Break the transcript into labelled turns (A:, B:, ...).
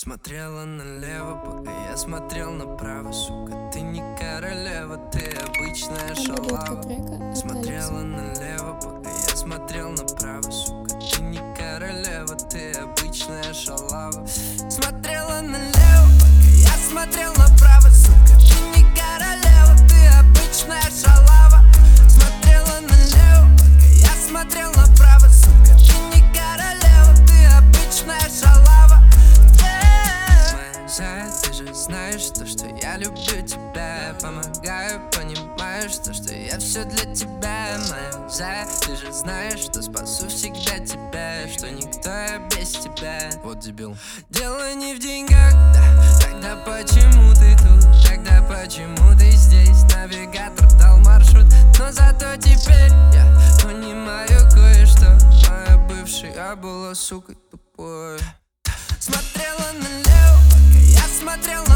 A: Смотрела налево, пока я смотрел направо. Сука, ты не королева, ты обычная шалава. Смотрела налево, пока я смотрел направо. Сука, ты не королева, ты обычная шалава. Смотрела налево, пока я смотрел направо. Сука, ты не королева, ты обычная шалава. Смотрела налево, пока я смотрел направо. Сука, ты не королева, ты обычная шалава. Ты же знаешь то, что я люблю тебя. Помогаю, понимаешь то, что я все для тебя. Моя зая, ты же знаешь, что спасу всегда тебя, что никто я без тебя. Вот дебил. Дело не в деньгах, да. Тогда почему ты тут? Тогда почему ты здесь? Навигатор дал маршрут, но зато теперь я понимаю кое-что. Моя бывшая была сукой тупой. Смотрела налево, пока я смотрел